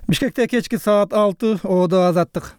Бишкекте кечки саат 6 Оодо Азаттык.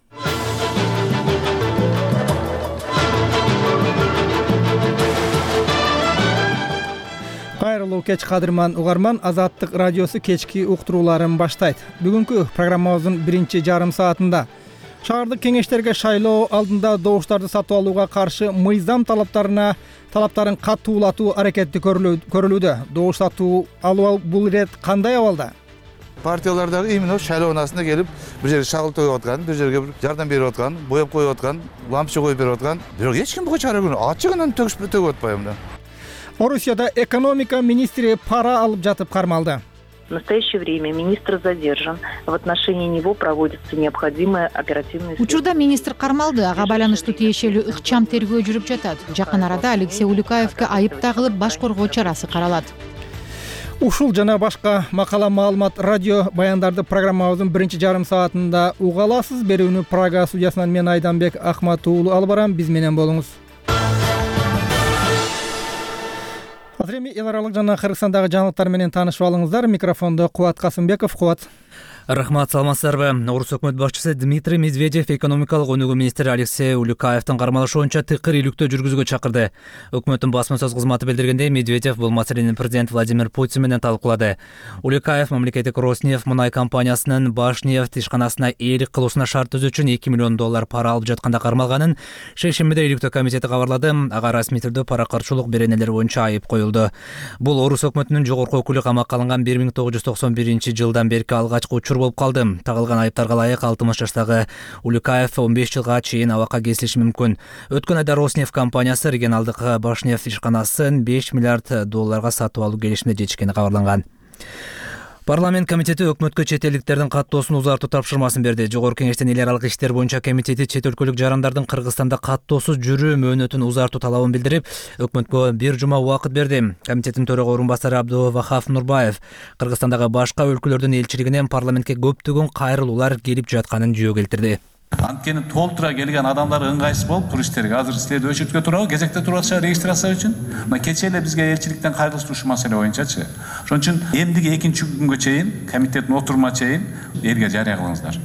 Кайрылуу кеч кадырман угарман, Азаттык радиосу кечки уктурууларын баштайт. Бүгүнкү программабыздын биринчи жарым саатында шаардык кеңештерге шайлоо алдында добуштарды сатып алууга каршы мыйзам талаптарын катуулатуу аракети көрүлүүдө. Добуш сатуу алуу бул ирет кандай абалда? Партиялардагы именно шайлоо унаасына келип, бир жерге шагыл төгүп аткан, бир жерге жардам берип аткан, боеп коюп аткан, лампочка коюп берип аткан. Бирок эч ким буга чара көрүнөт. Ачыгынан төгүп атпайбы да. Орусияда экономика министри пара алып жатып кармалды. В настоящее время министр задержан. В отношении него проводится необходимое оперативное следствие. Учурда министр кармалды. Ага байланыштуу тиешелүү ыкчам тергөө жүрүп жатат. Жакын арада Алексей Улюкаевке айып тагылып, баш коргоо чарасы каралат. Ушул жана башка макала маалымат радио баяндарды программабыздын биринчи жарым саатында уга аласыз. Берүүнү Прага студиясынан мен Айданбек Ахматуулу алып барам. Биз менен болуңуз. Азыр эми эл аралык жана Кыргызстандагы жаңылыктар менен таанышып алыңыздар. Микрофондо Кубат Касымбеков. Кубат. Рахмат, саламатсыздарбы? Орус өкмөт башчысы Дмитрий Медведев экономикалык өнүгүү министри Алексей Улюкаевдин кармалышы боюнча тыкыр иликтөө жүргүзүүгө чакырды. Өкмөттүн басма сөз кызматы билдиргендей, Медведев бул маселени президент Владимир Путин менен талкуулады. Улюкаев мамлекеттик Роснефть мунай компаниясынын Башнефть ишканасына ээлик кылуусуна шарт түзүү үчүн $2 миллион пара алып жатканда кармалганын шейшембиде иликтөө комитети кабарлады. Ага расмий түрдө пара карчылык беренелери боюнча айып коюлду. Бул Орус өкмөтүнүн жогорку өкүлү камакка алынган 1991-жылдан берки алгачкы учур болуп калды. Тагылган айыптарга ылайык 60 жаштагы Улюкаев 15 жылга чейин абакка кесилиши мүмкүн. Өткөн айда Роснефть компаниясы регионалдык Башнефть ишканасын $5 миллиард сатып алуу келишимине жетишкени кабарланган. Парламент комитети өкмөткө чет элдиктердин каттоосун узартуу тапшырмасын берди. Жогорку кеңештин эл аралык иштер боюнча комитети чет өлкөлүк жарандардын Кыргызстанда каттоосуз жүрүү мөөнөтүн узартуу талабын билдирип, өкмөткө 1 жума убакыт берди. Комитеттин төрага орун басары Абдувахап Нурбаев Кыргызстандагы башка өлкөлөрдүн элчилигинен парламентке көптөгөн кайрылуулар келип жатканын жөө келтирди. Анткени толтура келген адамдар ыңгайсыз болуп туруш иштерге азыр силерди өчүрткө турабы, кезекте турат регистрация үчүн. Мына кечээ эле бизге элчиликтен кайрылышты ушул маселе боюнчачы. Ошон үчүн эмдиги экинчи күнгө чейин комитеттин отурумуна чейин элге жарыя кылыңыздар.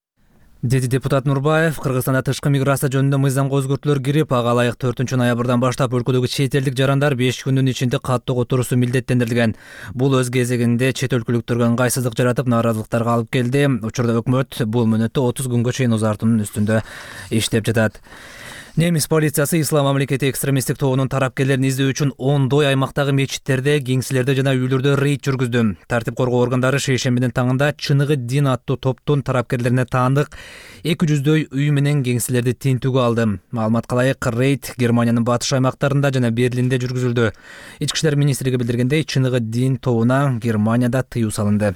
Деди депутат Нурбаев, Кыргызстанда тышкы миграция жөнүндө мыйзамга өзгөртүүлөр кирип, ага ылайык 4 ноябрдан баштап өлкөдөгү чет элдик жарандар 5 күндүн ичинде каттоого турусу милдеттендирилген. Бул өз кезегинде чет өлкөлүктөргө ыңгайсыздык жаратып, нааразылыктарга алып келди. Учурда өкмөт бул мөөнөттү 30 күнгө чейин узартуунун үстүндө иштеп жатат. Немис полициясы Ислам мамлекети экстремисттик тобунун тарапкерлерин издөө үчүн ондой аймактагы мечиттерде, кеңселерде жана үйлөрдө рейд жүргүздү. Тартип коргоо органдары шейшембинин таңында Чыныгы Дин аттуу топтун тарапкерлерине таандык 200дөй үй менен кеңселерди тинтүүгө алды. Маалыматка ылайык, рейд Германиянын батыш аймактарында жана Берлинде жүргүзүлдү. Ички иштер министрлиги билдиргендей, Чыныгы Дин тобуна Германияда тыюу салынды.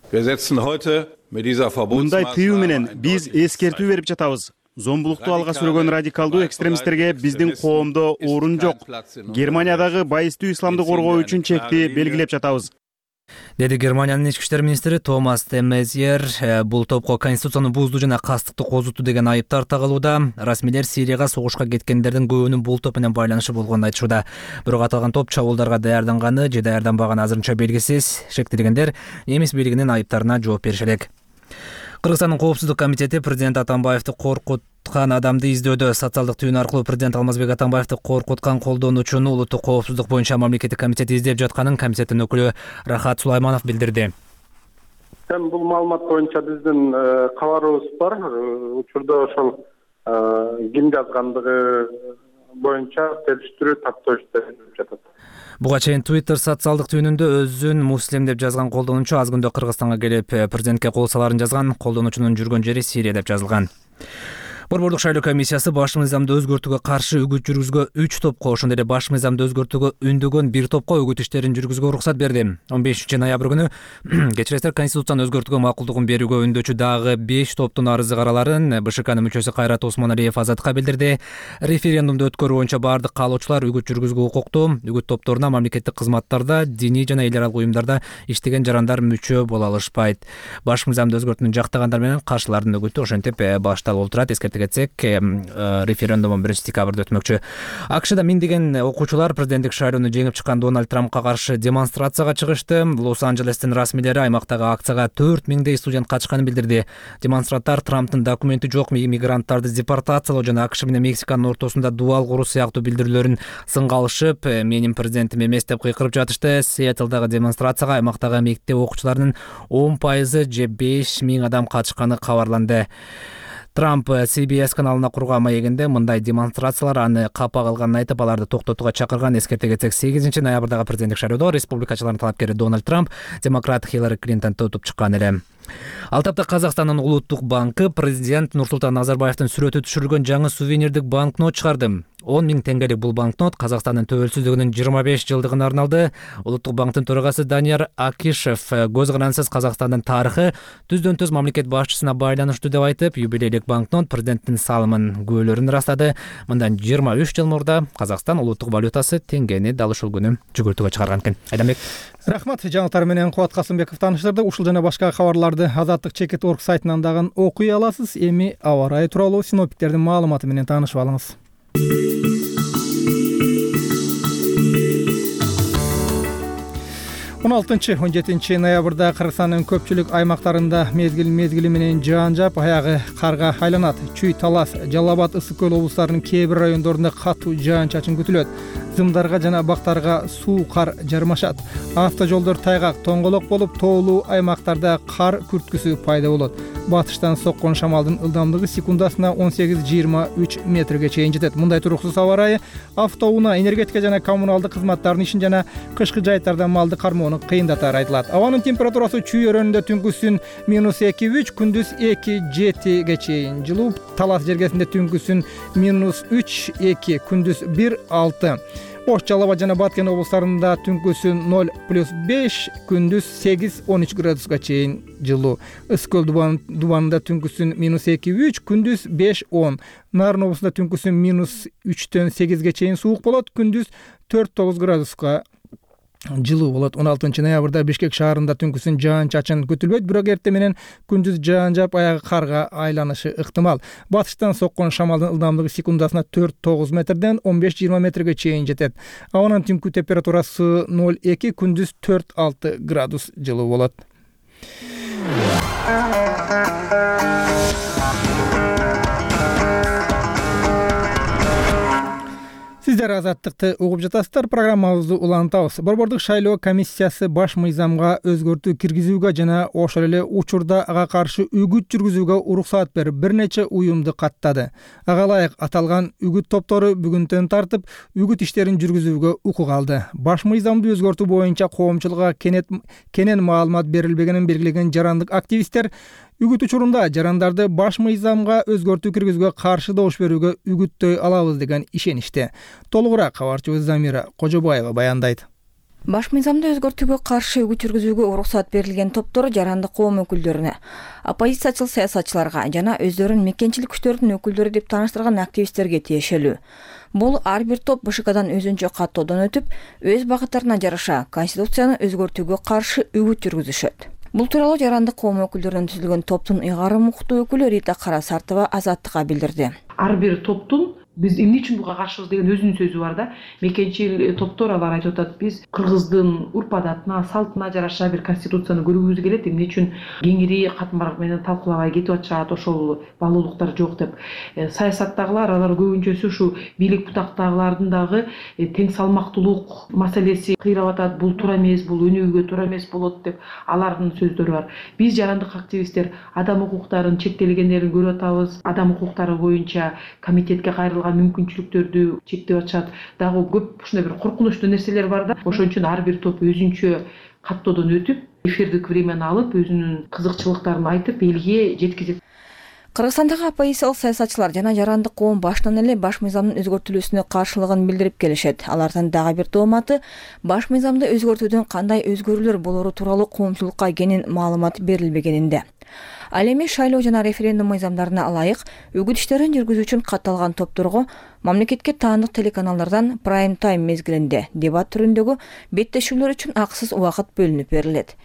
Мындай тыюу менен биз эскертүү берип жатабыз. Зомбулукту алга сүргөн радикалдуу экстремисттерге биздин коомдо орун жок. Германиядагы байыстуу исламды коргоо үчүн чекти белгилеп жатабыз. Деди Германиянын ички иштер министри Томас де Мезьер. Бул топко конституцияны буздуу жана кастыкты козутту деген айыптар тагылууда. Расмийлер Сирияга согушка кеткендердин көбүнүн бул топ менен байланышы болгонун айтышууда. Бирок аталган топ чабуулдарга даярданганы же даярданбаганы азырынча белгисиз. Шектелгендер немис бийлигинин айыптарына жооп бериши элек. Кыргызстандын коопсуздук комитети президент Атамбаевди коркуткан адамды издөөдө. Социалдык түйүн аркылуу президент Алмазбек Атамбаевди коркуткан колдонуучуну улуттук коопсуздук боюнча мамлекеттик комитет издеп жатканын комитеттин өкүлү Рахат Сулайманов билдирди. Бул маалымат боюнча биздин кабарыбыз бар. Учурда ошол ким жазгандыгы боюнча териштирүү тактоо иштери жүрүп жатат. Буга чейин Twitter социалдык түйүнүндө өзүн муслим деп жазган колдонуучу аз күндө Кыргызстанга келип президентке кол саларын жазган. Колдонуучунун жүргөн жери Сирия деп жазылган. Борбордук шайлоо комиссиясы баш мыйзамды өзгөртүүгө каршы үгүт жүргүзгө 3 топко, ошондой эле баш мыйзамды өзгөртүүгө үндөгөн 1 топко үгүт иштерин жүргүзүүгө уруксат берди. 15 ноябрь күнү кечиресиздер конституцияны өзгөртүүгө макулдугун берүүгө үндөөчү дагы 5 топтун арызы караларын БШКнын мүчөсү Кайрат Осмоналиев Азатка билдирди. Референдумду өткөрүү боюнча бардык каалоочулар үгүт жүргүзүүгө укуктуу. Үгүт топторуна мамлекеттик кызматтарда, диний жана эл аралык уюмдарда иштеген жарандар мүчө боло алышпайт. Баш мыйзамды өзгөртүүнү жактагандар менен каршылардын үгүтү ошентип башталып отурат. эскерте кетсек, референдум 1 декабрда өтмөкчү. АКШда миңдеген окуучулар президенттик шайлоону жеңип чыккан Дональд Трампка каршы демонстрацияга чыгышты. Лос-Анджелестин расмийлери аймактагы акцияга 4000 студент катышканын билдирди. Демонстранттар Трамптын документи жок мигранттарды депортациялоо жана АКШ менен Мексиканын ортосунда дуал куруу сыяктуу билдирүүлөрүн сынга алышып, менин президентим эмес деп кыйкырып жатышты. Сиэтлдагы демонстрацияга аймактагы мектеп окуучуларынын 10% же 5000 адам катышканы кабарланды. Трамп CBS каналына курган маегинде мындай демонстрациялар аны капа кылганын айтып, аларды токтотууга чакырган. Эскерте кетсек, 8 ноябрдагы президенттик шайлоодо республикачылардын талапкери Дональд Трамп демократ Хиллари Клинтонду утуп чыккан эле. Ал тапта Казакстандын Улуттук банкы президент Нурсултан Назарбаевдин сүрөтү түшүрүлгөн жаңы сувенирдик банкнот чыгарды. 10 000 теңгелик бул банкнот Казакстандын төбөлсүздүгүнүн 25 жылдыгына арналды. Улуттук банктын төрагасы Данияр Акишев көз карансыз Казакстандын тарыхы түздөн түз мамлекет башчысына байланыштуу деп айтып, юбилейлик банкнот президенттин салымын күбөлөрүн ырастады. Мындан 23 жыл мурда Казакстан улуттук валютасы теңгени дал ушул күнү жүгүртүүгө чыгарган экен. Айданбек. Рахмат, жаңылыктар менен Кубат Касымбеков тааныштырды. Ушул жана башка кабарларды Азаттык Чекит.org сайтынан дагы окуй аласыз. Эми аба ырайы тууралуу синоптиктердин маалыматы менен таанышып алыңыз. 16-17 ноябрда Кыргызстандын көпчүлүк аймактарында мезгили менен жаан жаап, аягы карга айланат. Чүй, Талас, Жалал Абад, Ысык көл облустарынын кээ бир райондорунда катуу жаан-чачын күтүлөт. Зымдарга жана бактарга суу кар жармашат. Автожолдор тайгак, тоңголок болуп, тоолуу аймактарда кар күрткүсү пайда болот. Батыштан соккон шамалдын ылдамдыгы секундасына 18-23 метрге чейин жетет. Мындай туруксуз аба ырайы автоунаа, энергетика жана коммуналдык кызматтардын ишин жана кышкы жайыттарда малды кармоону кыйындатары айтылат. Абанын температурасы чүй өрөөнүндө түнкүсүн -2-3, күндүз 2-7ге чейин жылуу. Талас жергесинде түнкүсүн -3-2, күндүз 1-6. Ош, Жалал Абад жана Баткен облустарында түнкүсүн 0+5, күндүз 8-13 градуска чейин жылуу. Ысык көл дубанында түнкүсүн -2-3, күндүз 5-10. Нарын облусунда түнкүсүн -3-төн 8ге чейин суук болот, күндүз 4-9 градуска жылуу болот. 16 ноябрда Бишкек шаарында түнкүсүн жаан-чачын күтүлбөйт, бирок эртең менен күндүз жаан жаап, аягы карга айланышы ыктымал. Батыштан соккон шамалдын ылдамдыгы секундасына 4-9 метрден 15-20 метрге чейин жетет. Абанын түнкү температурасы 0-2, күндүз 4-6 градус жылуу болот. Сиздер Азаттыкты угуп жатасыздар. Программабызды улантабыз. Борбордук шайлоо комиссиясы баш мыйзамга өзгөртүү киргизүүгө жана ошол эле учурда ага каршы үгүт жүргүзүүгө уруксаат берип, бир нече уюмду каттады. Ага ылайык аталган үгүт топтору бүгүнтөн тартып үгүт иштерин жүргүзүүгө укук алды. Баш мыйзамды өзгөртүү боюнча коомчулукка кенен маалымат берилбегенин белгилеген жарандык активисттер үгүт учурунда жарандарды баш мыйзамга өзгөртүү киргизүүгө каршы добуш берүүгө үгүттөй алабыз деген ишеништи. Толугураак кабарчыбыз Замира Кожобаева баяндайт. Баш мыйзамды өзгөртүүгө каршы үгүт жүргүзүүгө уруксаат берилген топтор жарандык коом өкүлдөрүнө, оппозициячыл саясатчыларга жана өздөрүн мекенчилик күчтөрдүн өкүлдөрү деп тааныштырган активисттерге тиешелүү. Бул ар бир топ БШКдан өзүнчө каттоодон өтүп, өз багыттарына жараша конституцияны өзгөртүүгө каршы үгүт жүргүзүшөт. Бул тууралуу жарандык коом өкүлдөрүнөн түзүлгөн топтун ыйгарым укуктуу өкүлү Рита Карасартова Азаттыкка билдирди. Ар бир топтун биз эмне үчүн буга каршыбыз деген өзүнүн сөзү бар да. Мекенчил топтор алар айтып атат, биз кыргыздын урп адатына, салтына жараша бир конституцияны көргүбүз келет, эмне үчүн кеңири катмар менен талкуулабай кетип атышат, ошол баалуулуктар жок деп. Саясаттагылар алар көбүнчөсү ушу бийлик бутактагылардын дагы тең салмактуулук маселеси кыйрап атат, бул туура эмес, бул өнүгүүгө туура эмес болот деп алардын сөздөрү бар. Биз жарандык активисттер адам укуктарынын чектелгендерин көрүп атабыз. Адам укуктары боюнча комитетке кайрылган мүмкүнчүлүктөрдү чектеп атышат. Дагы көп ушундай бир коркунучтуу нерселер бар да. Ошон үчүн ар бир топ өзүнчө каттоодон өтүп, эфирдик времяны алып, өзүнүн кызыкчылыктарын айтып, элге жеткизет. Кыргызстандагы оппозициялык саясатчылар жана жарандык коом баштан эле баш мыйзамдын өзгөртүлүүсүнө каршылыгын билдирип келишет. Алардын дагы бир дооматы баш мыйзамды өзгөртүүдөн кандай өзгөрүүлөр болору тууралуу коомчулукка кенен маалымат берилбегенинде. Ал эми шайлоо жана референдум мыйзамдарына ылайык үгүт иштерин жүргүзүү үчүн катталган топторго мамлекетке таандык телеканалдардан прайм тайм мезгилинде дебат түрүндөгү беттешүүлөр үчүн акысыз убакыт бөлүнүп берилет.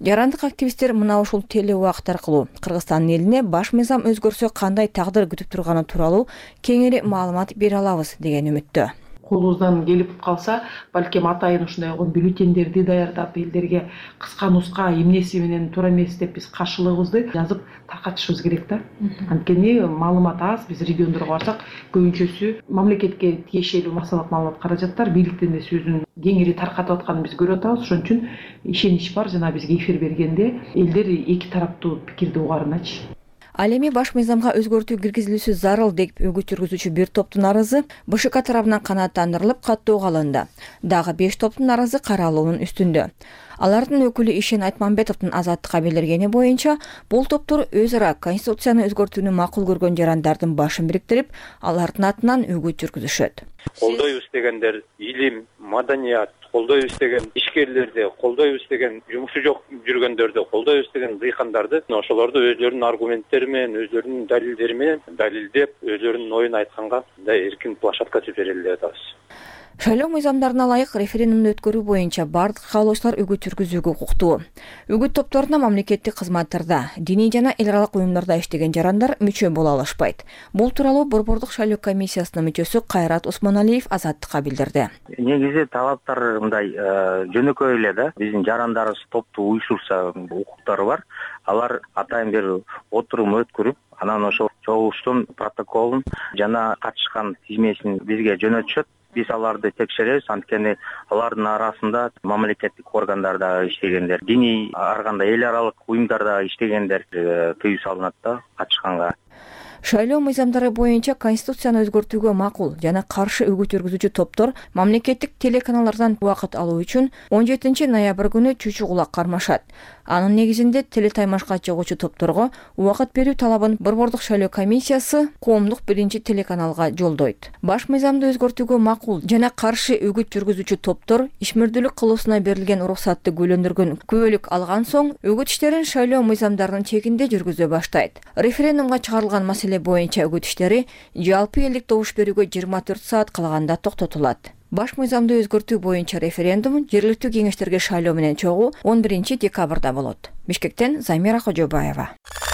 Жарандык активисттер мына ушул теле убакыт аркылуу Кыргызстандын элине баш мыйзам өзгөрсө кандай тагдыр күтүп турганы тууралуу кеңири маалымат бере алабыз деген үмүттө. Колубуздан келип калса, балким атайын ушундай бюллетендерди даярдап элдерге кыска нуска эмнеси менен туура эмес деп биз каршылыгыбызды жазып таркатышыбыз керек да. Анткени маалымат аз, биз региондорго барсак көбүнчөсү мамлекетке тиешелүү массалык маалымат каражаттар бийликтин да сөзүн кеңири таркатып атканын биз көрүп атабыз. Ошон үчүн ишенич бар, жана бизге эфир бергенде элдер эки тараптуу пикирди угарыначы. Ал эми баш мыйзамга өзгөртүү киргизилүүсү зарыл деп үгүт жүргүзүүчү бир топтун арызы БШК тарабынан канааттандырылып каттоого алынды. Дагы 5 топтун арызы каралуунун үстүндө. Алардын өкүлү Ишен Айтмамбетовдун Азаттыкка билдиргени боюнча, бул топтор өз ара конституцияны өзгөртүүнү макул көргөн жарандардын башын бириктирип, алардын атынан үгүт жүргүзүшөт. Колдойбуз дегендер илим, маданият, колдойбуз деген ишкерлерди, колдойбуз деген жумушу жок жүргөндөрдү, колдойбуз деген дыйкандарды, ошолорду өзлөрүнүн аргументтери менен, өзлөрүнүн далилдери менен далилдеп, өзлөрүнүн оюн айтканга эркин площадка түзүп берели деп атабыз. Шайлоо мыйзамдарына ылайык референдумду өткөрүү боюнча бардык каалоочулар үгүт жүргүзүүгө укуктуу. Үгүт топторуна мамлекеттик кызматтарда, диний жана эл аралык уюмдарда иштеген жарандар мүчө боло алышпайт. Бул тууралуу Борбордук шайлоо комиссиясынын мүчөсү Кайрат Осмоналиев Азаттыкка билдирди. Негизи талаптар мындай жөнөкөй эле да. Биздин жарандарыбыз топтуу уюшурса укуктары бар. Алар атайын бир отурум өткөрүп, анан ошол чогулуштун протоколун жана катышкан тизмесин бизге жөнөтүшөт. Биз аларды текшеребиз, анткени алардын арасында мамлекеттик органдарда иштегендер, диний ар кандай эл аралык уюмдарда иштегендер тыюу салынат да катышканга. Шайлоо мыйзамдары боюнча конституцияны өзгөртүүгө макул жана каршы үгүт жүргүзүүчү топтор мамлекеттик телеканалдардан убакыт алуу үчүн 17 ноябрь күнү чүчү кулак кармашат. Анын негизинде телетаймашка чыгуучу топторго убакыт берүү талабын Борбордук шайлоо комиссиясы коомдук 1-телеканалга жолдойт. Баш мыйзамды өзгөртүүгө макул жана каршы үгүт жүргүзүүчү топтор ишмердүүлүк кылуусуна берилген уруксатты күбөлөндүргөн күбөлүк алган соң үгүт иштерин шайлоо мыйзамдарынын чегинде жүргүзө баштайт. Референдумга чыгарылган маселе боюнча үгүт иштери жалпы элдик добуш берүүгө 24 саат калганда токтотулат. Баш мыйзамды өзгөртүү боюнча референдум жергиликтүү кеңештерге шайлоо менен чогуу 11 декабрда болот. Бишкектен Замира Кожобаева.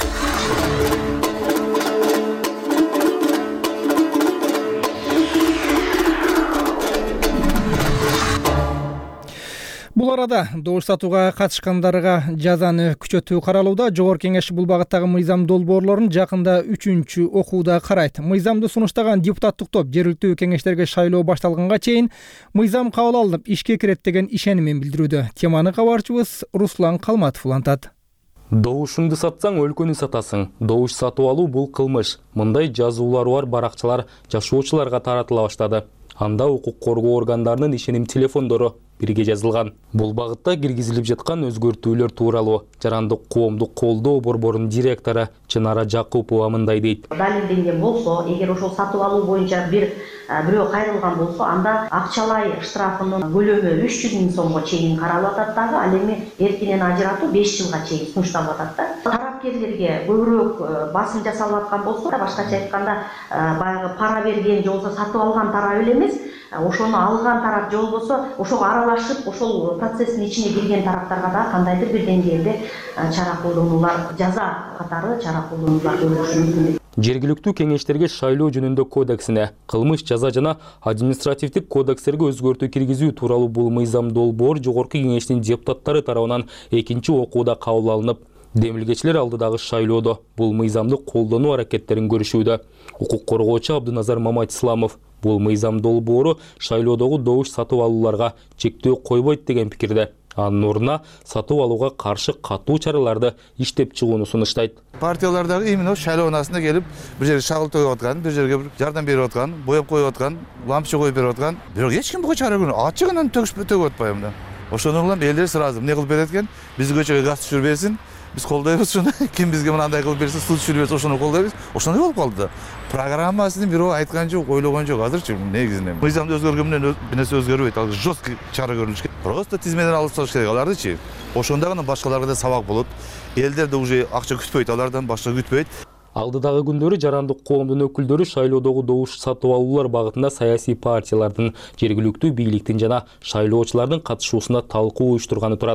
Бул арада добуш сатууга катышкандарга жазаны күчөтүү каралууда. Жогорку кеңеш бул багыттагы мыйзам долбоорлорун жакында 3-чү окууда карайт. Мыйзамды сунуштаган депутаттык топ жергиликтүү кеңештерге шайлоо башталганга чейин мыйзам кабыл алынып ишке кирет деген ишенимин билдирүүдө. Теманы кабарчыбыз Руслан Калматов улантат. Добушуңду сатсаң өлкөнү сатасың. Добуш сатып алуу бул кылмыш. Мындай жазуулары бар баракчалар жашоочуларга таратыла баштады. Анда укук коргоо органдарынын ишеним телефондору бирге жазылган. Бул багытта киргизилип жаткан өзгөртүүлөр тууралуу жарандык коомдук колдоо борборунун директору Чынара Жакупова мындай дейт. Далилденген болсо, эгер ошол сатып алуу боюнча бирөө кайрылган болсо, анда акчалай штрафынын көлөмү 300 000 сомго чейин каралып атат дагы, ал эми эркинен ажыратуу 5 жылга чейин сунушталып атат да. Тарапкерлерге көбүрөөк басым жасалып аткан болсо, башкача айтканда, баягы пара берген же болбосо сатып алган тарап эле эмес, ошону алган тарап же болбосо ошого аралашып, ошол процесстин ичине кирген тараптарга да кандайдыр бир деңгээлде чара колдонуулар, жаза катары чара колдонуулар көрүлүшү мүмкүн. Жергиликтүү кеңештерге шайлоо жөнүндө кодексине, кылмыш жаза жана административдик кодекстерге өзгөртүү киргизүү тууралуу бул мыйзам долбоор жогорку кеңештин депутаттары тарабынан 2-чи окууда кабыл алынып, демилгечилер алдыдагы шайлоодо бул мыйзамды колдонуу аракеттерин көрүшүүдө. Укук коргоочу Абдыназар Маматисламов бул мыйзам долбоору шайлоодогу добуш сатып алууларга чектөө койбойт деген пикирде. Анын ордуна сатып алууга каршы катуу чараларды иштеп чыгууну сунуштайт. Партиялардагы именно шайлоо унасына келип, бир жерге шагыл тоюп аткан, бир жерге жардам берип аткан, боеп коюп аткан, лампочка коюп берип аткан, бирок эч ким буга чара көрүнбөйт. Ачыгынан төгүп атпайм да. Ошону улам элдер сразу эмне кылып берет экен? Биз көчөгө газ түшүрүп берсин. Биз колдойбуз ушуну. Ким бизге мындай кылып берсе, суу түшүрүп берсе, ошону колдойбуз. Ошондой болуп калды да. Программасын бирөө айткан жок, ойлогон жок. Азырчы негизинен мыйзамды өзгөргөн менен нерсе өзгөрбөйт. Ал жесткий чара көрүлүш керек. Просто тизмеден алып салыш керек. Алардычы ошондо гана башкаларга да сабак болот. Элдер да уже акча күтпөйт, алардан башка күтпөйт. Алдыдагы күндөрү жарандык коомдун өкүлдөрү шайлоодогу добуш сатып алуулар багытында саясий партиялардын, жергиликтүү бийликтин жана шайлоочулардын катышуусунда талкуу уюштурганы турат.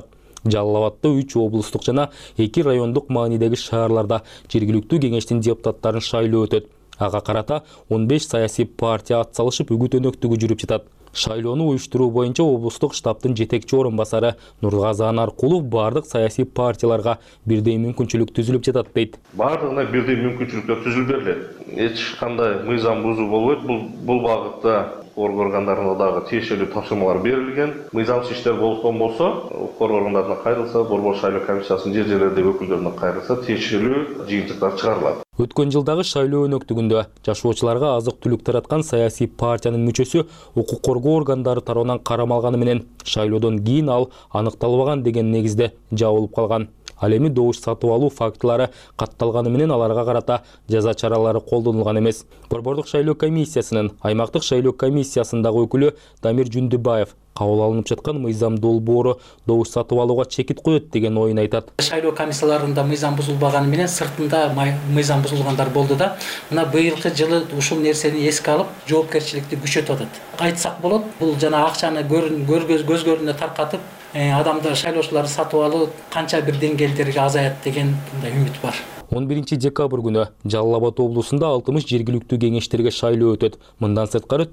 Жалал Абадта 3 облустук жана 2 райондук маанидеги шаарларда жергиликтүү кеңештин депутаттарын шайлоо өтөт. Ага карата 15 саясий партия атсалышып үгүт өнөктүгү жүрүп жатат. Шайлоону уюштуруу боюнча облустук штабтын жетекчи орун басары Нургазы Анаркулов бардык саясий партияларга бирдей мүмкүнчүлүк түзүлүп жатат дейт. Бардыгына бирдей мүмкүнчүлүктөр түзүлүп берилет. Эч кандай мыйзам бузуу болбойт. Бул багытта укук органдарына дагы тиешелүү тапшырмалар берилген. Мыйзамсыз иштер болгон болсо, укук органдарына кайрылса, борбор шайлоо комиссиясынын жер-жерлердеги өкүлдөрүнө кайрылса, тиешелүү жыйынтыктар чыгарылат. Өткөн жылдагы шайлоо өнөктүгүндө жашоочуларга азык-түлүк тараткан саясий партиянын мүчөсү укук коргоо органдары тарабынан карамалганы менен шайлоодон кийин ал аныкталбаган деген негизде жабылып калган. Ал эми добуш сатып алуу фактылары катталганы менен аларга карата жаза чаралары колдонулган эмес. Борбордук шайлоо комиссиясынын аймактык шайлоо комиссиясындагы өкүлү Дамир Жүндүбаев кабыл алынып жаткан мыйзам долбоору добуш сатып алууга чекит коет деген оюн айтат. Шайлоо комиссияларында мыйзам бузулбаганы менен сыртында мыйзам бузулгандар болду да. Мына быйылкы жылы ушул нерсени эске алып, жоопкерчиликти күчөтүп атат. Айтсак болот, бул жана акчаны көз көрүнө таркатып, адамдар шайлоочуларды сатып алуу канча бир деңгээлдерге азаят деген үмүт бар. 11 декабрь күнү Жалал Абад облусунда 60 жергиликтүү кеңештерге шайлоо өтөт. Мындан сырткары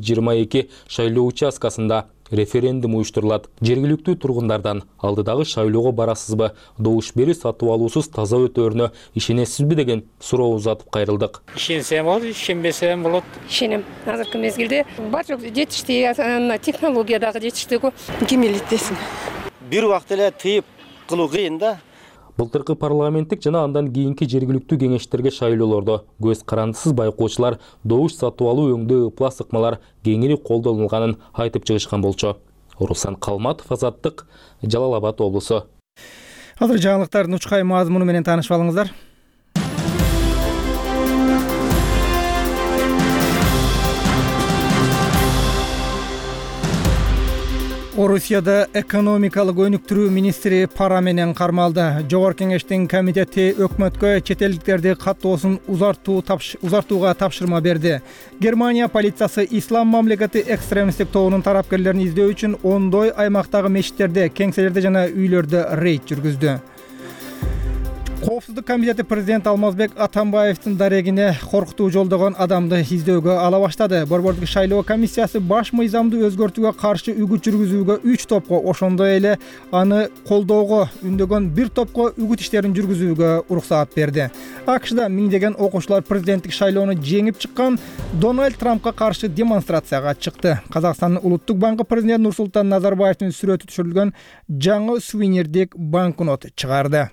422 шайлоо участкасында референдум уюштурулат. Жергиликтүү тургундардан алдыдагы шайлоого барасызбы, добуш берүү сатып алуусуз таза өтөөрүнө ишенесизби деген суроо узатып кайрылдык. Ишенсем болот, ишенбесем болот. Ишенем. Азыркы мезгилде бардык жетиштик, технология дагы жетиштик. Ким электесин? Бир убакта эле тыйып кылуу кыйын да. Былтыркы парламенттик жана андан кийинки жергиликтүү кеңештерге шайлоолордо көз карандысыз байкоочулар добуш сатып алуу өңдөө ыплас ыкмалар кеңири колдонулганын айтып чыгышкан болчу. Руслан Калматов, Азаттык, Жалал Абад облусу. Азыр жаңылыктардын учкай мазмуну менен таанышып алыңыздар. Орусияда экономикалык өнүктүрүү министри пара менен кармалды. Жогорку кеңештин комитети өкмөткө чет элдиктерди каттоосун узартууга тапшырма берди. Германия полициясы ислам мамлекети экстремисттик тобунун тарапкерлерин издөө үчүн ондой аймактагы мечиттерде, кеңселерде жана үйлөрдө рейд жүргүздү. Коопсуздук комитети президент Алмазбек Атамбаевдин дарегине коркутуу жолдогон адамды издөөгө ала баштады. Борбордук шайлоо комиссиясы баш мыйзамды өзгөртүүгө каршы үгүт жүргүзүүгө 3 топко, ошондой эле аны колдоого үндөгөн 1 топко үгүт иштерин жүргүзүүгө уруксаат берди. АКШда миңдеген окуучулар президенттик шайлоону жеңип чыккан Дональд Трампка каршы демонстрацияга чыкты. Казакстандын Улуттук банкы президенти Нурсултан Назарбаевдин сүрөтү түшүрүлгөн жаңы сувенирдик банкнот чыгарды.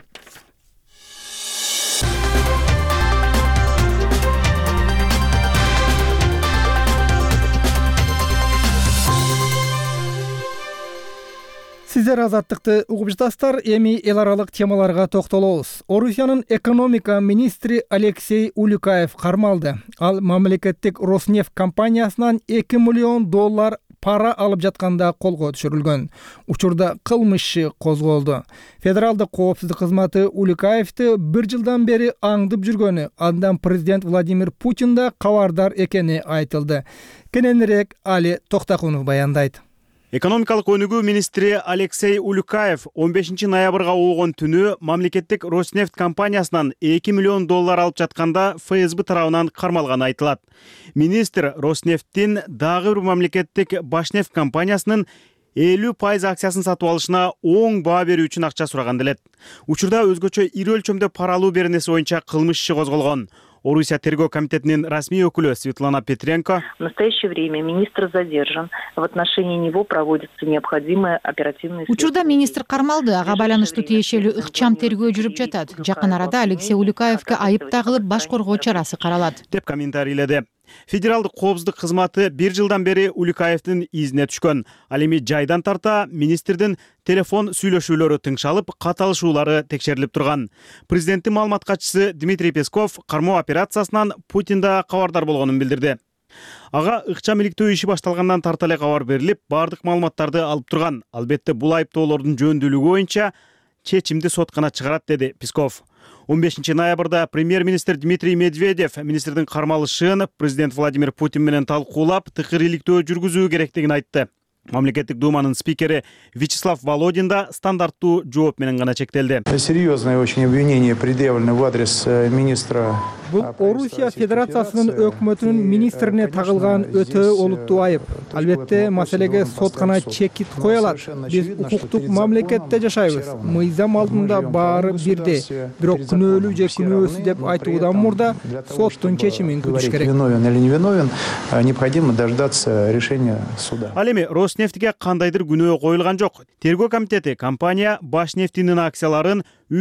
Сиздер Азаттыкты угуп жатасыздар. Эми эл аралык темаларга токтолобуз. Орусиянын экономика министри Алексей Улюкаев кармалды. Ал мамлекеттик Роснефть компаниясынан $2 миллион пара алып жатканда колго түшүрүлгөн. Учурда кылмыш иши козголду. Федералдык коопсуздук кызматы Улюкаевди 1 жылдан бери аңдып жүргөнү, андан президент Владимир Путин да кабардар экени айтылды. Кененирээк Али Токтакунов баяндайт. Экономикалык өнүгүү министри Алексей Улюкаев 15 ноябрга оогон түнү мамлекеттик Роснефть компаниясынан $2 миллион алып жатканда ФСБ тарабынан кармалганы айтылат. Министр Роснефттин дагы бир мамлекеттик Башнефть компаниясынын 50% акциясын сатып алышына оң баа берүү үчүн акча сураган делет. Учурда өзгөчө ири өлчөмдө пара алуу беренеси боюнча кылмыш иши козголгон. Орусия тергөө комитетинин расмий өкүлү Светлана Петренко: В настоящее время министр задержан. В отношении него проводится необходимое оперативное. Учурда министр кармалды. Ага байланыштуу тиешелүү ыкчам тергөө жүрүп жатат. Жакын арада Алексей Улюкаевге айып тагылып, баш коргоо чарасы каралат, деп комментарийледи. Федералдык коопсуздук кызматы 1 жылдан бери Улюкаевдин изине түшкөн. Ал эми жайдан тарта министрдин телефон сүйлөшүүлөрү тыңшалып, каталышуулары текшерилип турган. Президенттин маалымат катчысы Дмитрий Песков кармоо операциясынан Путинда кабардар болгонун билдирди. Ага ыкчам иликтөө иши башталгандан тарта эле кабар берилип, бардык маалыматтарды алып турган. Албетте бул айыптоолордун жөндөөлүгү боюнча чечимди сот гана чыгарат, деди Песков. 15 ноябрда премьер-министр Дмитрий Медведев министрдин кармалышын президент Владимир Путин менен талкуулап, тыкыр иликтөө жүргүзүү керектигин айтты. Мамлекеттик думанын спикери Вячеслав Володин да стандарттуу жооп менен гана чектелди. Серьезное очень обвинение предъявлено в адрес министра. Бул Орусия Федерациясынын өкмөтүнүн министрине тагылган өтө олуттуу айып. Албетте маселеге соткана чекит кое алат. Биз укуктук мамлекетте жашайбыз. Мыйзам алдында баары бирдей. Бирок күнөөлүү же күнөөсүз деп айтуудан мурда соттун чечимин күтүш керек. Виновен или не виновен, необходимо дождаться решения суда. Ал эми Роснефтьге кандайдыр күнөө коюлган жок. Тергөө комитети компания Башнефтинин акцияларын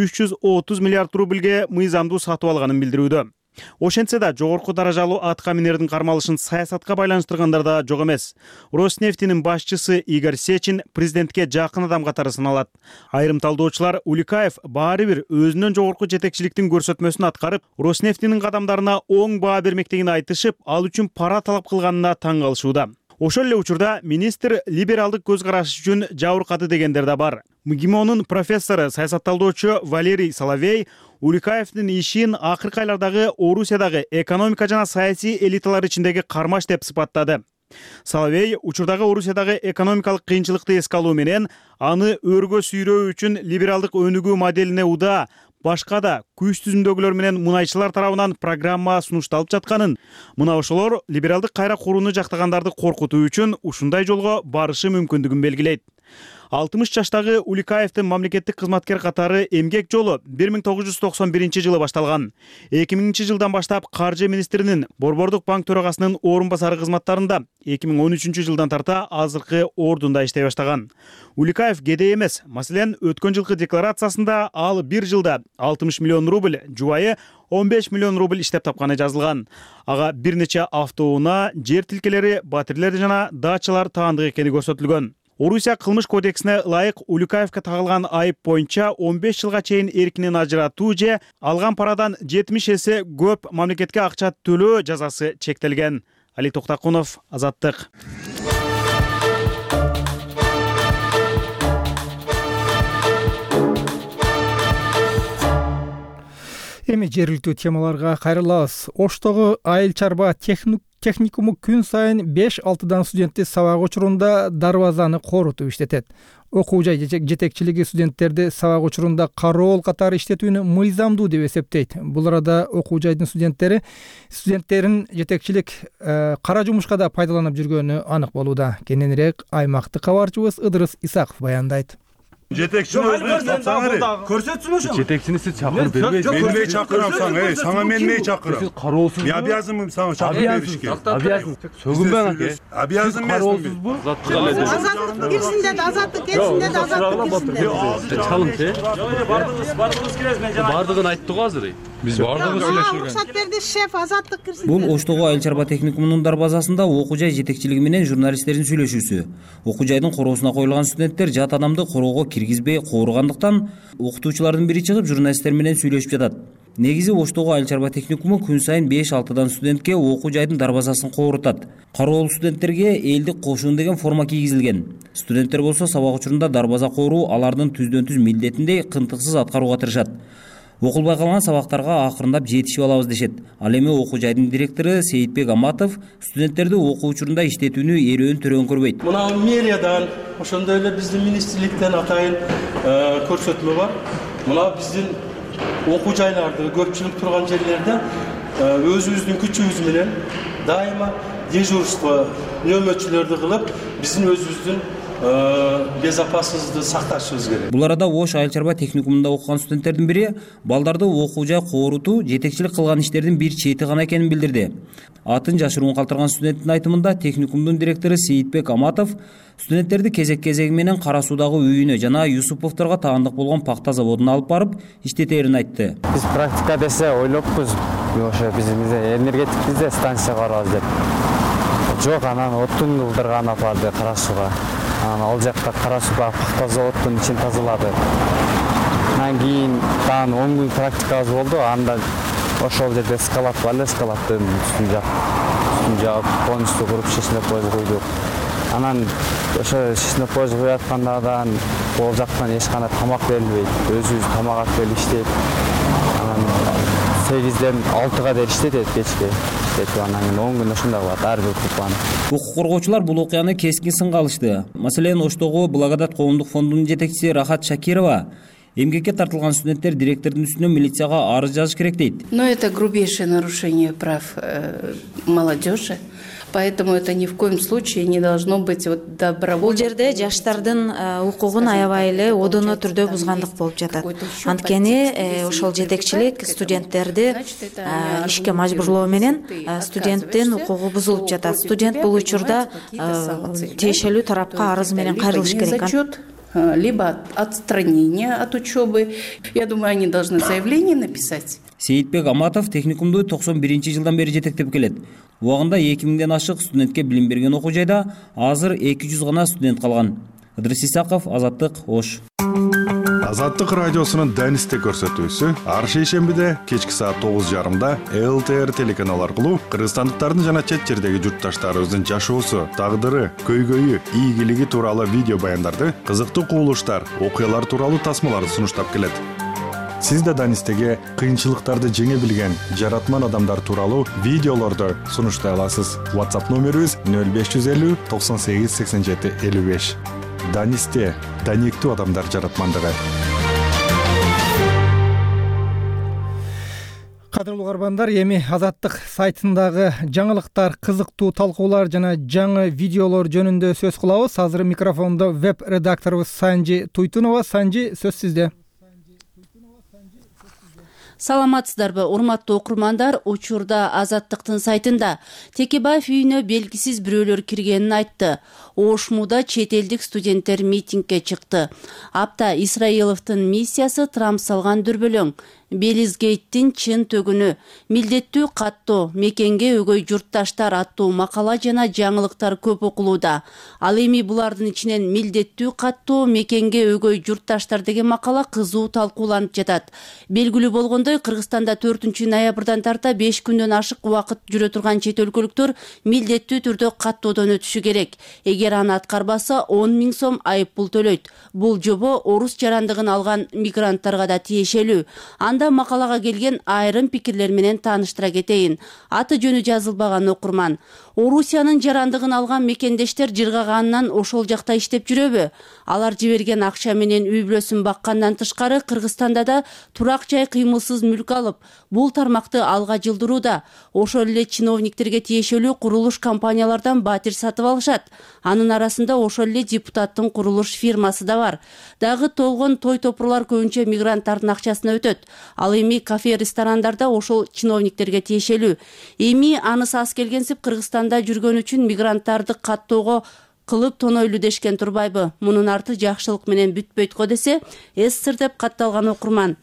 330 миллиард рубльге мыйзамдуу сатып алганын билдирүүдө. Ошентсе да жогорку даражалуу атка минердин кармалышын саясатка байланыштыргандар да жок эмес. Роснефтинин башчысы Игорь Сечин президентке жакын адам катары саналат. Айрым талдоочулар Улукаев баары бир өзүнөн жогорку жетекчиликтин көрсөтмөсүн аткарып, Роснефтинин кадамдарына оң баа бермектигин айтышып, ал үчүн пара талап кылганына таң калышууда. Ошол эле учурда министр либералдык көз караш үчүн жабыркады дегендер да бар. МГИМОнун профессору, саясатталдоочу Валерий Соловей Улукаевдин ишин акыркы айлардагы Орусиядагы экономика жана саясий элиталар ичиндеги кармаш деп сыпаттады. Соловей учурдагы Орусиядагы экономикалык кыйынчылыкты эске алуу менен аны өргө сүйрөө үчүн либералдык өнүгүү моделине удаа башка да күч түзүмдөгүлөр менен мунайчылар тарабынан программа сунушталып жатканын, мына ошолор либералдык кайра курууну жактагандарды коркутуу үчүн ушундай жолго барышы мүмкүндүгүн белгилейт. 60 жаштагы Улукаевдин мамлекеттик кызматкер катары эмгек жолу 1991 жылы башталган. 2000 жылдан баштап каржы министринин, Борбордук банк төрагасынын орун басары кызматтарында, 2013 жылдан тарта азыркы ордунда иштей баштаган. Улукаев кедей эмес. Маселен, өткөн жылкы декларациясында ал бир жылда 60 миллион рубль, жубайы 15 миллион рубль иштеп тапканы жазылган. Ага бир нече автоунаа, жер тилкелери, батирелер жана дачалар таандык экени көрсөтүлгөн. Орусия кылмыш кодексине ылайык Улукаевке тагылган айып боюнча 15 жылга чейин эркинен ажыратуу же алган парадан 70 эсе көп мамлекетке акча төлөө жазасы чектелген. Али Токтакунов, Азаттык. Эми жергиликтүү темаларга кайрылабыз. Оштогу айыл чарба техникуму күн сайын 5-6 студентти сабак учурунда дарбазаны корутуп иштетет. Окуу жай жетекчилиги студенттерди сабак учурунда кароол катары иштетүүнү мыйзамдуу деп эсептейт. Бул арада окуу жайдын студенттерин жетекчилик кара жумушка да пайдаланып жүргөнү анык болууда. Кененирээк аймактык кабарчыбыз Ыдырыс Исаков баяндайт. Жетекчини өзүңүз тапсаңар, көрсөтсүң ошо. Жетекчини сиз чакырып бербейсиз. Мен чакырам сага, сага мен чакырам. Сиз кароосуз. Я обязанмын сага чакырып беришке. Обязан. Сөгүнбөң аке. Обязан эмесмин. Азаттык кирсин деди, азаттык келсин деди, азаттык кирсин деди. Чалым те. Бардыгыбыз киребиз, мен жана. Бардыгын айттык азыр. Биз бардыгыбыз сүйлөшүргөн. Уруксат берди шеф, азаттык кирсин. Бул Оштогу айыл чарба техникумунун дарбазасында окуу жай жетекчилиги менен журналисттердин сүйлөшүүсү. Окуу жайдын короосуна коюлган студенттер жат адамды короого киргизбей кооругандыктан окутуучулардын бири чыгып журналисттер менен сүйлөшүп жатат. Негизи Оштогу айыл чарба техникуму күн сайын 5-6 студентке окуу жайдын дарбазасын коорутат. Кароол студенттерге элдик кошуун деген форма кийгизилген. Студенттер болсо сабак учурунда дарбаза кооруу алардын түздөн-түз милдетиндей кынтыксыз аткарууга тырышат. Окулбай калган сабактарга акырындап жетишип алабыз дешет. Ал эми окуу жайдын директору Сейитбек Аматов студенттерди окуу учурунда иштетүүнү эрөөн төрөң көрбөйт. Мына мэриядан, ошондой эле биздин министрликтен атайын көрсөтмө бар. Мына биздин окуу жайларды көпчүлүк турган жерлерде өзүбүздүн күчүбүз менен дайыма дежурство нөмөтчүлөрдү кылып, биздин өзүбүздүн безопасыздыкты сакташыбыз керек. Бул арада Ош айыл чарба техникумунда окуган студенттердин бири балдарды окуу жай коорутуу жетекчилик кылган иштердин бир чети гана экенин билдирди. Атын жашыруун калтырган студенттин айтымында техникумдун директору Сейитбек Аматов студенттерди кезек-кезеги менен Кара Суудагы үйүнө жана Юсуповторго таандык болгон пакта заводуна алып барып иштетерин айтты. Биз практика десе ойлоппуз, ошо бизде энергетикте станция барабыз деп. Жок, анан оттун кылдырган апарды Кара Сууга. Ал жакта Кара Сууга пакта заводдун ичин тазалады. Анан кийин таан 10 күн практикабыз болду. Анда ошол жерде эскалат бар, эскалаттын үстүн жаап, полностью куруп шишме поезд куйдук. Анан ошо шишме поезд куюп аткандан ол жактан эч кандай тамак берилбейт. Өзүбүз тамак алып келип иштейт. Анан 8-ден 6-га дейин иштетет кечке. Анан кийин 10 күн ушундай кылат ар бир группаны. Укук коргоочулар бул окуяны кескин сынга алышты. Маселен, Оштогу Благодат коомдук фондунун жетекчиси Рахат Шакирова эмгекке тартылган студенттер директордун үстүнө милицияга арыз жазыш керек дейт. Но это грубейшее нарушение прав молодежи. Поэтому это ни в коем случае не должно быть добровольно. Бул жерде жаштардын укугун аябай эле одоно түрдө бузгандык болуп жатат. Анткени ошол жетекчилик студенттерди ишке мажбурлоо менен студенттин укугу бузулуп жатат. Студент бул учурда тиешелүү тарапка арыз менен кайрылыш керек. Либо отстранение от учебы. Я думаю, они должны заявление написать. Сейитбек Аматов техникумду 91-жылдан бери жетектеп келет. Убагында 2000ден ашык студентке билим берген окуу жайда азыр 200 гана студент калган. Ыдрис Исаков, Азаттык, Ош. Азаттык радиосунун Данисте көрсөтүүсү ар шейшембиде кечки саат 9:30 ЛТР телеканалы аркылуу кыргызстандыктардын жана чет жердеги журтташтарыбыздын жашоосу, тагдыры, көйгөйү, ийгилиги тууралуу видео баяндарды, кызыктуу кубулуштар, окуялар тууралуу тасмаларды сунуштап келет. Сиз да Данистеге кыйынчылыктарды жеңе билген жаратман адамдар тууралуу видеолорду сунуштай аласыз. WhatsApp номерибиз 0550 98 87 55. Данисте, даниктүү адамдар жаратмандыгы. Кадырлуу угармандар, эми Азаттык сайтындагы жаңылыктар, кызыктуу талкуулар жана жаңы видеолор жөнүндө сөз кылабыз. Азыр микрофондо веб-редакторубуз Санжи Туйтунова. Санжи, сөз сизде. Саламатсыздарбы, урматтуу окурмандар? Учурда Азаттыктын сайтында Текебаев үйүнө белгисиз бирөөлөр киргенин айтты. Ошмуда чет элдик студенттер митингге чыкты. Апта Исраиловдун миссиясы Трамп салган дүрбөлөң. Белизгейттин чын төгүнү, милдеттүү каттоо, мекенге өгөй журтташтар аттуу макала жана жаңылыктар көп окулууда. Ал эми булардын ичинен милдеттүү каттоо, мекенге өгөй журтташтар деген макала кызуу талкууланып жатат. Белгилүү болгондой, Кыргызстанда 4 ноябрдан тарта 5 күндөн ашык убакыт жүрө турган чет өлкөлүктөр милдеттүү түрдө каттоодон өтүшү керек. Эгер аны аткарбаса 10 000 сом айып пул төлөйт. Бул жобо орус жарандыгын алган мигранттарга да тиешелүү. Макалага келген айрым пикирлер менен тааныштыра кетейин. Аты жөнү жазылбаган окурман. Орусиянын жарандыгын алган мекендештер жыргаганынан ошол жакта иштеп жүрөбү? Алар жиберген акча менен үй бүлөсүн баккандан тышкары Кыргызстанда да турак жай кыймылсыз мүлк алып, бул тармакты алга жылдырууда. Ошол эле чиновниктерге тиешелүү курулуш компаниялардан батир сатып алышат. Анын арасында ошол эле депутаттын курулуш фирмасы да бар. Дагы толгон той топурлар көбүнчө мигранттардын акчасына өтөт. Ал эми кафе ресторандарда ошол чиновниктерге тиешелүү. Эми анысы аз келгенсип Кыргызстанда жүргөн үчүн мигранттарды каттоого кылып тонойлуу дешкен турбайбы? Мунун арты жакшылык менен бүтпөйт го десе, эссир деп катталган окурман.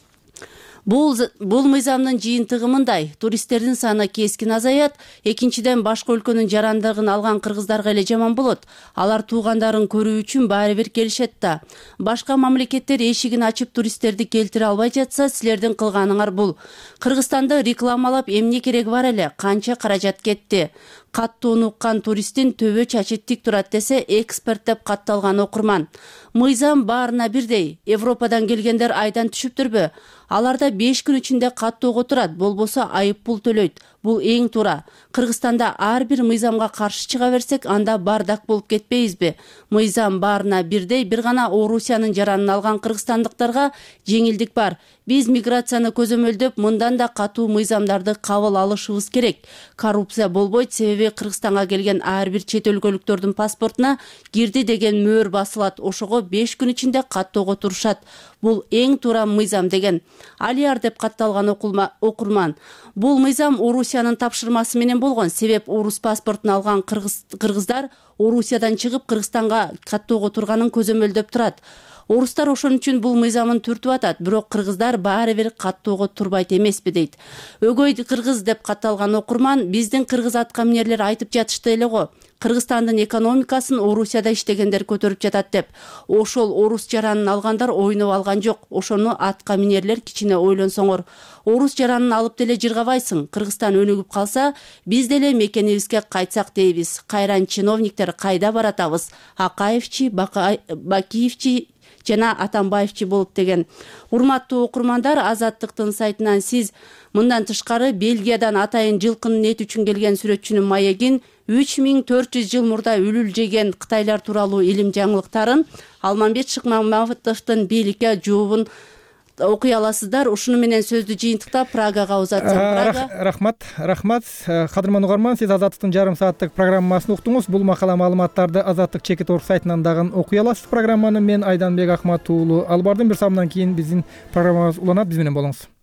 Бул мыйзамдын жыйынтыгы мындай: туристтердин саны кескин азаят, экинчиден башка өлкөнүн жарандыгын алган кыргыздарга эле жаман болот. Алар туугандарын көрүү үчүн баары бир келишет да. Башка мамлекеттер эшигин ачып туристтерди келтире албай жатса, силердин кылганыңар бул. Кыргызстанды рекламалап эмне кереги бар эле? Канча каражат кетти? Каттоону уккан туристтин төбө чачы тик турат десе, эксперт деп катталган окурман. Мыйзам баарына бирдей. Европадан келгендер айдан түшүптүрбү? Аларда 5 күн ичинде каттоого турат, болбосо айып пул төлөйт. Бул эң туура. Кыргызстанда ар бир мыйзамга каршы чыга берсек, анда бардак болуп кетпейбизби? Мыйзам баарына бирдей, бир гана Орусиянын жаранын алган кыргызстандыктарга жеңилдик бар. Биз миграцияны көзөмөлдөп, мындан да катуу мыйзамдарды кабыл алышыбыз керек. Коррупция болбойт, себеби Кыргызстанга келген ар бир чет өлкөлүктөрдүн паспортуна кирди деген мөөр басылат. Ошого 5 күн ичинде каттоого турушат. Бул эң туура мыйзам деген. Алияр деп катталган окурман. Бул мыйзам Орусиянын тапшырмасы менен болгон. Себеп орус паспортун алган кыргыздар Орусиядан чыгып Кыргызстанга каттоого турганын көзөмөлдөп турат. Орустар ошон үчүн бул мыйзамын түртүп атат, бирок кыргыздар баары бир каттоого турбайт эмеспи дейт. Өгөй кыргыз деп катталган окурман, биздин кыргыз аткаминерлер айтып жатышты эле го. Кыргызстандын экономикасын Орусияда иштегендер көтөрүп жатат деп. Ошол орус жаранын алгандар ойноп алган жок. Ошону аткаминерлер кичине ойлонсоңор. Орус жаранын алып деле жыргабайсың. Кыргызстан өнүгүп калса, биз деле мекенибизге кайтсак дейбиз. Кайран чиновниктер кайда баратабыз? Акаевчи, Бакиевчи жана Атамбаевчи болуп деген. Урматтуу окурмандар, Азаттыктын сайтынан сиз мындан тышкары Бельгиядан атайын жылкынын эти үчүн келген сүрөтчүнүн маегин, 3400 жыл мурда үлүл жеген кытайлар тууралуу илим жаңылыктарын, Алмамбет Шыкмаматовдун бийликке жообун окуй аласыздар. Ушуну менен сөздү жыйынтыктап Прагага узатсам. Рахмат. Кадырман угарман, сиз Азаттыктын жарым сааттык программасын уктуңуз. Бул макала маалыматтарды Азаттык.org сайтынан дагы окуй аласыз. Программаны мен Айданбек Акмат уулу алып бардым. Бир саамдан кийин биздин программабыз уланат. Биз менен болуңуз.